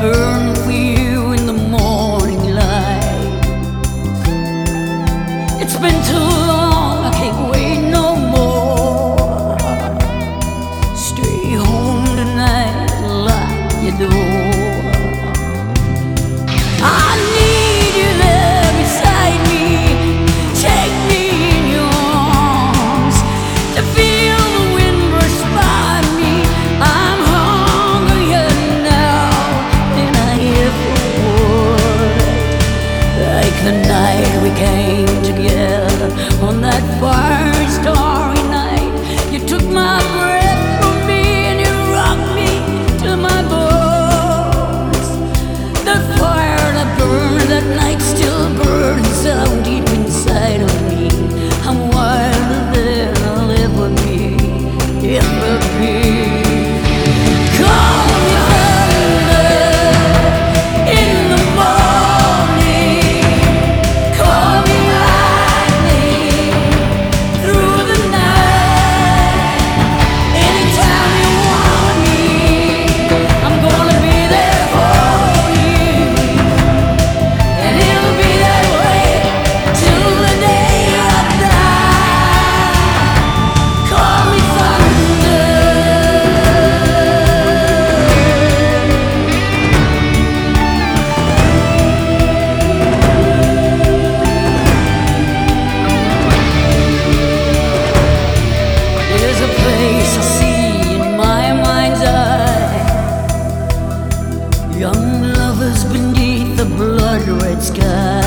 burn for you in the morning light. It's been too long, I can't wait no more. Stay home tonight, lock your door. I need you there beside me. Take me in your arms to feel the wind brush by me. I'm hungrier now than I ever was. Like the night we came together on that fiery starry night. You took my breath from me and you rocked me to my bones. The fire that burned that night still burns out deep inside of me. I'm wilder than I'll ever be, ever be. Call me thunder in the morning. Call me lightning through the night. Anytime you want me, I'm gonna be there for you. And it'll be that way till the day I die. Call me thunder. There's a place I see in my mind's eye. Young lovers beneath the blood-red sky.